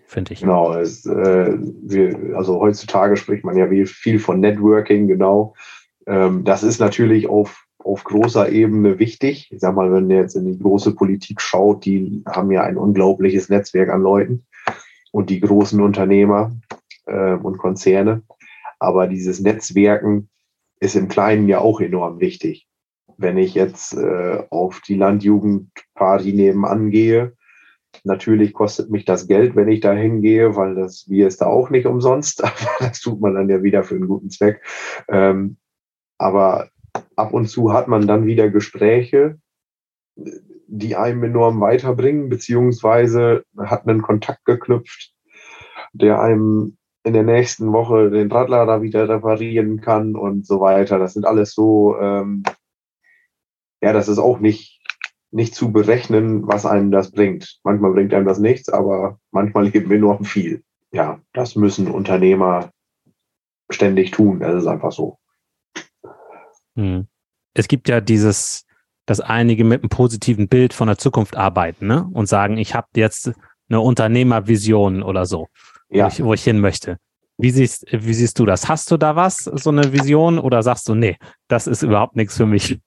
finde ich. Genau, es, äh, wir, also heutzutage spricht man ja viel von Networking, genau. Ähm, das ist natürlich auf, auf großer Ebene wichtig. Ich sag mal, wenn ihr jetzt in die große Politik schaut, die haben ja ein unglaubliches Netzwerk an Leuten und die großen Unternehmer äh, und Konzerne. Aber dieses Netzwerken ist im Kleinen ja auch enorm wichtig. Wenn ich jetzt äh, auf die Landjugendparty nebenan gehe, natürlich kostet mich das Geld, wenn ich da hingehe, weil das Bier ist da auch nicht umsonst, aber das tut man dann ja wieder für einen guten Zweck. Ähm, aber ab und zu hat man dann wieder Gespräche, die einem enorm weiterbringen, beziehungsweise hat einen Kontakt geknüpft, der einem in der nächsten Woche den Radlader wieder reparieren kann und so weiter. Das sind alles so, ähm, ja, das ist auch nicht, nicht zu berechnen, was einem das bringt. Manchmal bringt einem das nichts, aber manchmal gibt mir enorm viel. Ja, das müssen Unternehmer ständig tun. Das ist einfach so. Hm. Es gibt ja dieses, dass einige mit einem positiven Bild von der Zukunft arbeiten, ne? Und sagen, ich habe jetzt eine Unternehmervision oder so, Ja. wo ich, wo ich hin möchte. Wie siehst, wie siehst du das? Hast du da was, so eine Vision, oder sagst du, nee, das ist überhaupt nichts für mich?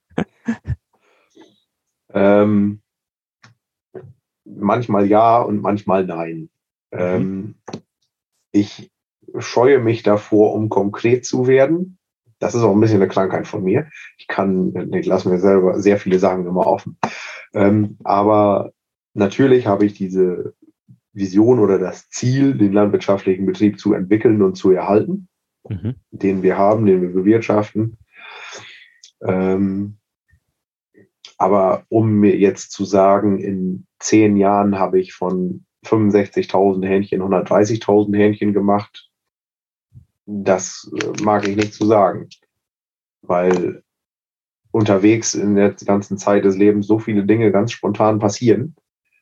Ähm, manchmal ja und manchmal nein. Mhm. Ähm, ich scheue mich davor, um konkret zu werden. Das ist auch ein bisschen eine Krankheit von mir. Ich kann, ich lasse mir selber sehr viele Sachen immer offen. Ähm, aber natürlich habe ich diese Vision oder das Ziel, den landwirtschaftlichen Betrieb zu entwickeln und zu erhalten, mhm. den wir haben, den wir bewirtschaften. Ähm, aber um mir jetzt zu sagen, in zehn Jahren habe ich von fünfundsechzigtausend Hähnchen hundertdreißigtausend Hähnchen gemacht, das mag ich nicht zu sagen, weil unterwegs in der ganzen Zeit des Lebens so viele Dinge ganz spontan passieren,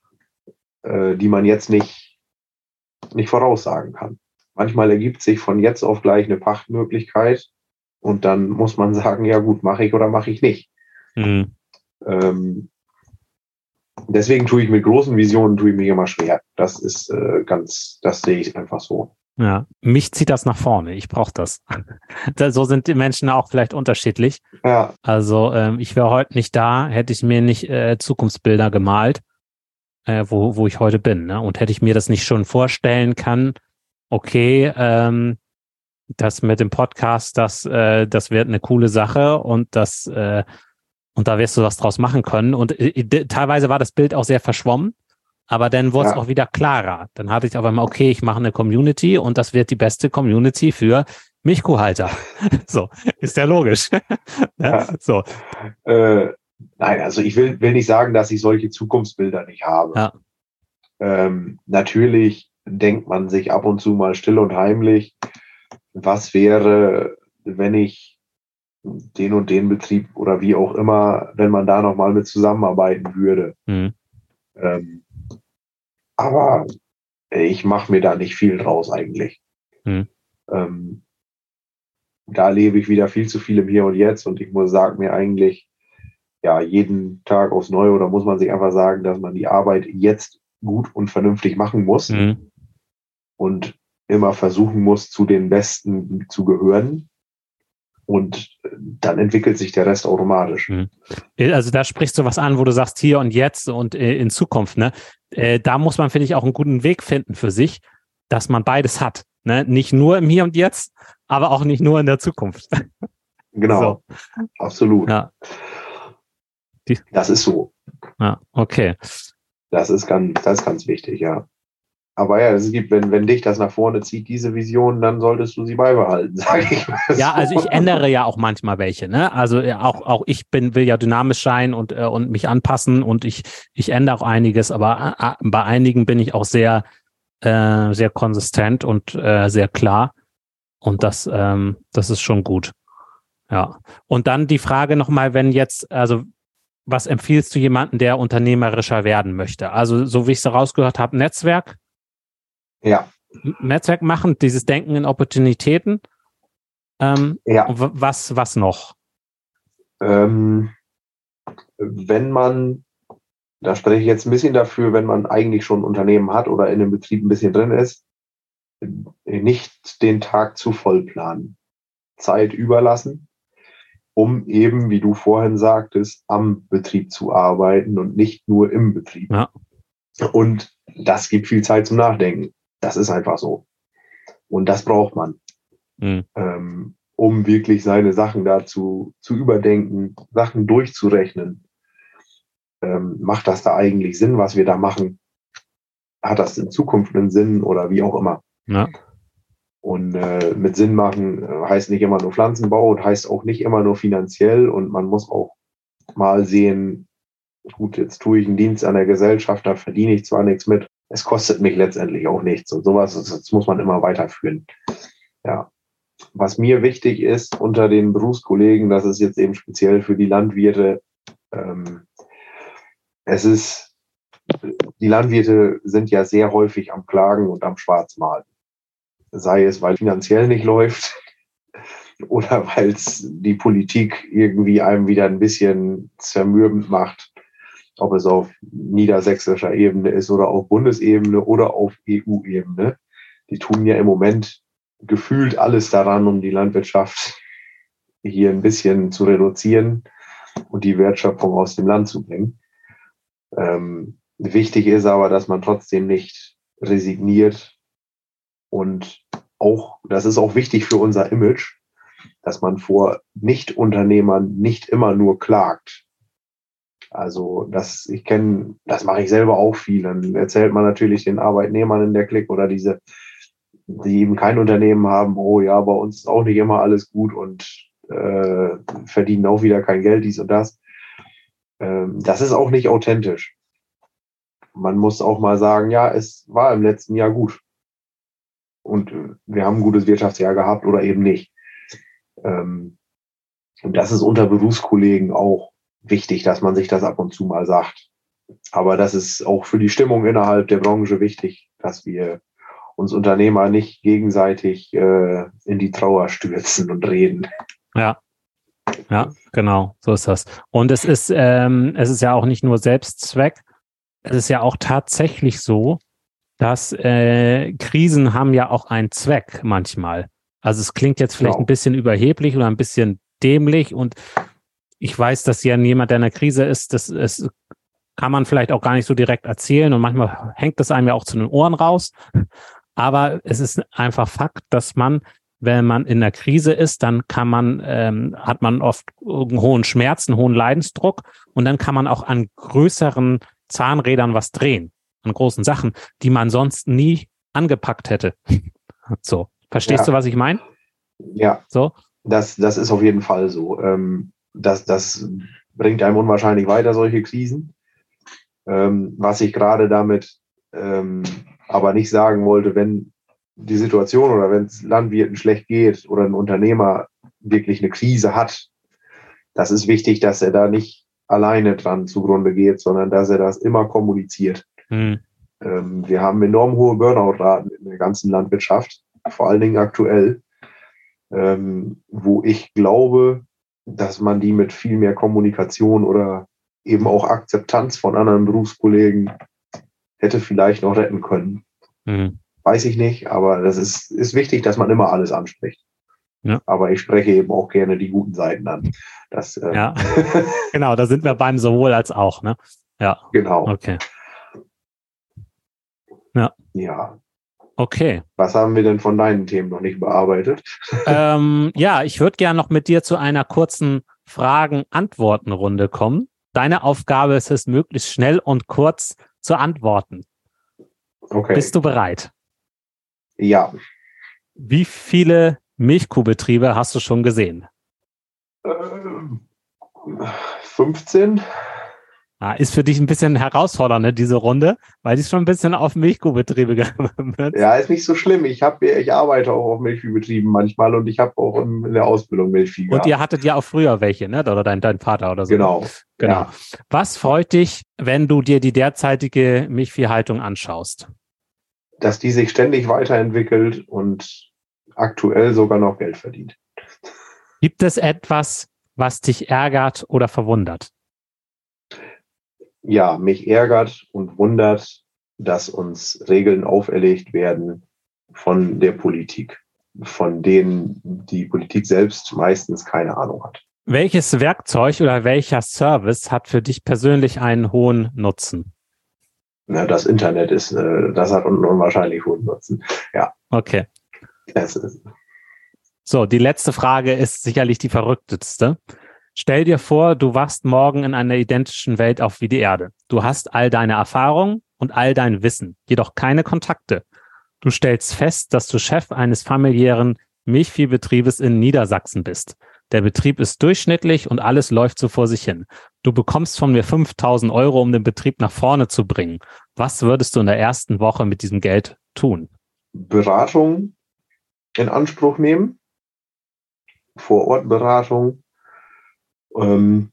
äh, die man jetzt nicht, nicht voraussagen kann. Manchmal ergibt sich von jetzt auf gleich eine Pachtmöglichkeit und dann muss man sagen, ja gut, mache ich oder mache ich nicht. Mhm. Ähm, deswegen tue ich mit großen Visionen tue ich mich immer schwer. Das ist äh, ganz, das sehe ich einfach so. Ja, mich zieht das nach vorne. Ich brauche das. So sind die Menschen auch vielleicht unterschiedlich. Ja. Also ähm, ich wäre heute nicht da, hätte ich mir nicht äh, Zukunftsbilder gemalt, äh, wo wo ich heute bin. Ne? Und hätte ich mir das nicht schon vorstellen können, okay, ähm, das mit dem Podcast, das äh, das wird eine coole Sache und das äh, und da wirst du was draus machen können. Und äh, teilweise war das Bild auch sehr verschwommen. Aber dann wurde es ja auch wieder klarer. Dann hatte ich auf einmal, okay, ich mache eine Community und das wird die beste Community für Milchkuhhalter. So, ist ja logisch. Ja. So. Äh, nein, also ich will, will nicht sagen, dass ich solche Zukunftsbilder nicht habe. Ja. Ähm, natürlich denkt man sich ab und zu mal still und heimlich, was wäre, wenn ich den und den Betrieb oder wie auch immer, wenn man da nochmal mit zusammenarbeiten würde. Mhm. Ähm, aber ich mache mir da nicht viel draus eigentlich. Hm. Ähm, da lebe ich wieder viel zu viel im Hier und Jetzt und ich muss sagen mir eigentlich, ja, jeden Tag aufs Neue oder muss man sich einfach sagen, dass man die Arbeit jetzt gut und vernünftig machen muss hm. und immer versuchen muss, zu den Besten zu gehören. Und dann entwickelt sich der Rest automatisch. Also da sprichst du was an, wo du sagst, hier und jetzt und äh, in Zukunft. Ne? Äh, da muss man, finde ich, auch einen guten Weg finden für sich, dass man beides hat. Ne? Nicht nur im Hier und Jetzt, aber auch nicht nur in der Zukunft. Genau, so. Absolut. Ja. Die, das ist so. Ja, okay. Das ist ganz, das ist ganz wichtig, ja. Aber ja, es gibt, wenn, wenn dich das nach vorne zieht, diese Vision, dann solltest du sie beibehalten, sage ich mal so. Ja, also ich ändere ja auch manchmal welche, ne? Also auch, auch ich bin, will ja dynamisch sein und, äh, und mich anpassen und ich, ich ändere auch einiges, aber äh, bei einigen bin ich auch sehr, äh, sehr konsistent und äh, sehr klar. Und das, ähm, das ist schon gut. Ja. Und dann die Frage nochmal, wenn jetzt, also was empfiehlst du jemanden, der unternehmerischer werden möchte? Also so wie ich es rausgehört habe, Netzwerk. Ja. Netzwerk machen, dieses Denken in Opportunitäten. Ähm, ja. Was, was noch? Ähm, wenn man da spreche ich jetzt ein bisschen dafür, wenn man eigentlich schon ein Unternehmen hat oder in dem Betrieb ein bisschen drin ist, nicht den Tag zu voll planen. Zeit überlassen, um eben, wie du vorhin sagtest, am Betrieb zu arbeiten und nicht nur im Betrieb. Ja. Und das gibt viel Zeit zum Nachdenken. Das ist einfach so. Und das braucht man, Mhm. ähm, um wirklich seine Sachen dazu zu überdenken, Sachen durchzurechnen. Ähm, macht das da eigentlich Sinn, was wir da machen? Hat das in Zukunft einen Sinn oder wie auch immer? Ja. Und äh, mit Sinn machen äh, heißt nicht immer nur Pflanzenbau und heißt auch nicht immer nur finanziell. Und man muss auch mal sehen, gut, jetzt tue ich einen Dienst an der Gesellschaft, da verdiene ich zwar nichts mit, es kostet mich letztendlich auch nichts. Und sowas, das muss man immer weiterführen. Ja. Was mir wichtig ist unter den Berufskollegen, das ist jetzt eben speziell für die Landwirte, ähm, es ist, die Landwirte sind ja sehr häufig am Klagen und am Schwarzmalen. Sei es, weil finanziell nicht läuft oder weil es die Politik irgendwie einem wieder ein bisschen zermürbend macht, ob es auf niedersächsischer Ebene ist oder auf Bundesebene oder auf E U-Ebene. Die tun ja im Moment gefühlt alles daran, um die Landwirtschaft hier ein bisschen zu reduzieren und die Wertschöpfung aus dem Land zu bringen. Ähm, wichtig ist aber, dass man trotzdem nicht resigniert und auch, das ist auch wichtig für unser Image, dass man vor Nicht-Unternehmern nicht immer nur klagt. Also das, ich kenne, das mache ich selber auch viel. Dann erzählt man natürlich den Arbeitnehmern in der Clique oder diese, die eben kein Unternehmen haben, oh ja, bei uns ist auch nicht immer alles gut und äh, verdienen auch wieder kein Geld, dies und das. Ähm, das ist auch nicht authentisch. Man muss auch mal sagen, ja, es war im letzten Jahr gut. Und wir haben ein gutes Wirtschaftsjahr gehabt oder eben nicht. Ähm, und das ist unter Berufskollegen auch wichtig, dass man sich das ab und zu mal sagt. Aber das ist auch für die Stimmung innerhalb der Branche wichtig, dass wir uns Unternehmer nicht gegenseitig äh, in die Trauer stürzen und reden. Ja, ja, genau, so ist das. Und es ist, ähm, es ist ja auch nicht nur Selbstzweck, es ist ja auch tatsächlich so, dass äh, Krisen haben ja auch einen Zweck manchmal. Also es klingt jetzt vielleicht Genau. ein bisschen überheblich oder ein bisschen dämlich und ich weiß, dass ja jemand, der in einer Krise ist, das ist, kann man vielleicht auch gar nicht so direkt erzählen und manchmal hängt das einem ja auch zu den Ohren raus. Aber es ist einfach Fakt, dass man, wenn man in einer Krise ist, dann kann man, ähm, hat man oft einen hohen Schmerz, einen hohen Leidensdruck und dann kann man auch an größeren Zahnrädern was drehen, an großen Sachen, die man sonst nie angepackt hätte. So, verstehst Ja. du, was ich meine? Ja, So, das, das ist auf jeden Fall so. Ähm, das, das bringt einem unwahrscheinlich weiter, solche Krisen. Ähm, was ich gerade damit ähm, aber nicht sagen wollte, wenn die Situation oder wenn es Landwirten schlecht geht oder ein Unternehmer wirklich eine Krise hat, das ist wichtig, dass er da nicht alleine dran zugrunde geht, sondern dass er das immer kommuniziert. hm. Ähm, wir haben enorm hohe Burnout-Raten in der ganzen Landwirtschaft, vor allen Dingen aktuell, ähm, wo ich glaube, dass man die mit viel mehr Kommunikation oder eben auch Akzeptanz von anderen Berufskollegen hätte vielleicht noch retten können. Hm. Weiß ich nicht, aber das ist, ist wichtig, dass man immer alles anspricht. Ja. Aber ich spreche eben auch gerne die guten Seiten an. Das, äh, Ja, genau, da sind wir beim sowohl als auch, ne? Ja, genau. okay. Ja. Okay. Was haben wir denn von deinen Themen noch nicht bearbeitet? ähm, ja, ich würde gerne noch mit dir zu einer kurzen Fragen-Antworten-Runde kommen. Deine Aufgabe ist es, möglichst schnell und kurz zu antworten. Okay. Bist du bereit? Ja. Wie viele Milchkuhbetriebe hast du schon gesehen? Ähm, fünfzehn? Ah, ist für dich ein bisschen herausfordernd, ne, diese Runde, weil die ist schon ein bisschen auf Milchkuhbetriebe gemünzt. Ja, ist nicht so schlimm. Ich habe, ich arbeite auch auf Milchviehbetrieben manchmal und ich habe auch in, in der Ausbildung Milchvieh gehabt. Und ihr hattet ja auch früher welche, ne? Oder dein, dein Vater oder so. Genau. Genau. Ja. Was freut dich, wenn du dir die derzeitige Milchviehhaltung anschaust? Dass die sich ständig weiterentwickelt und aktuell sogar noch Geld verdient. Gibt es etwas, was dich ärgert oder verwundert? ja, mich ärgert und wundert, dass uns Regeln auferlegt werden von der Politik, von denen die Politik selbst meistens keine Ahnung hat. Welches Werkzeug oder welcher Service hat für dich persönlich einen hohen Nutzen? Na, das Internet ist, äh, das hat einen unwahrscheinlich hohen Nutzen. Ja. Okay. Es ist. So, die letzte Frage ist sicherlich die verrückteste. Stell dir vor, du wachst morgen in einer identischen Welt auf wie die Erde. Du hast all deine Erfahrungen und all dein Wissen, jedoch keine Kontakte. Du stellst fest, dass du Chef eines familiären Milchviehbetriebes in Niedersachsen bist. Der Betrieb ist durchschnittlich und alles läuft so vor sich hin. Du bekommst von mir fünftausend Euro, um den Betrieb nach vorne zu bringen. Was würdest du in der ersten Woche mit diesem Geld tun? Beratung in Anspruch nehmen, Vor-Ort-Beratung. Ähm,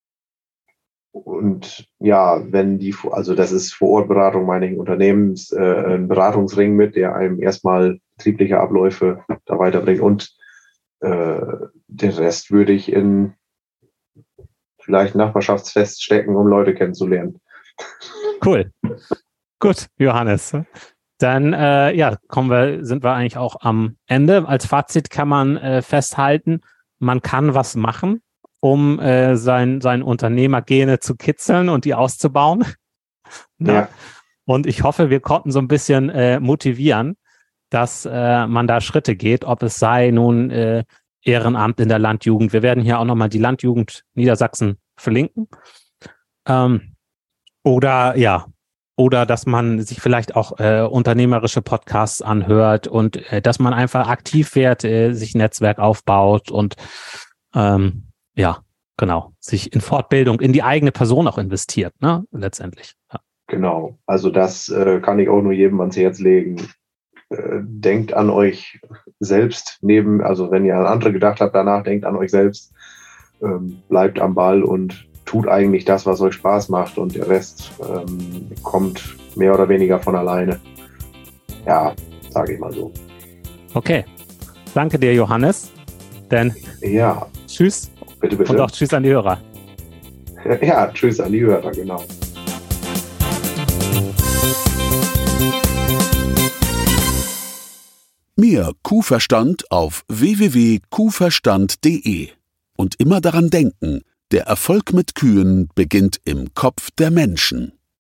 und ja, wenn die, also das ist Vor-Ort-Beratung, meine ich, Unternehmens, äh, ein Beratungsring mit, der einem erstmal betriebliche Abläufe da weiterbringt, und äh, den Rest würde ich in vielleicht Nachbarschaftsfest stecken, um Leute kennenzulernen. Cool. Gut, Johannes. Dann äh, ja, kommen wir, sind wir eigentlich auch am Ende. Als Fazit kann man äh, festhalten, man kann was machen, um äh, sein, sein Unternehmergene zu kitzeln und die auszubauen. Ja. Und ich hoffe, wir konnten so ein bisschen äh, motivieren, dass äh, man da Schritte geht, ob es sei nun äh, Ehrenamt in der Landjugend. Wir werden hier auch nochmal die Landjugend Niedersachsen verlinken. Ähm, oder ja, oder dass man sich vielleicht auch äh, unternehmerische Podcasts anhört und äh, dass man einfach aktiv wird, äh, sich ein Netzwerk aufbaut und ähm, ja, genau, sich in Fortbildung, in die eigene Person auch investiert, ne, letztendlich. Ja. Genau, also das äh, kann ich auch nur jedem ans Herz legen. Äh, denkt an euch selbst neben, also wenn ihr an andere gedacht habt, danach denkt an euch selbst, ähm, bleibt am Ball und tut eigentlich das, was euch Spaß macht, und der Rest ähm, kommt mehr oder weniger von alleine. Ja, sage ich mal so. Okay, danke dir, Johannes. Denn ja, tschüss. Bitte, bitte. Und auch tschüss an die Hörer. Ja, tschüss an die Hörer, genau. Mehr Kuhverstand auf w w w punkt kuhverstand punkt de. Und immer daran denken, der Erfolg mit Kühen beginnt im Kopf der Menschen.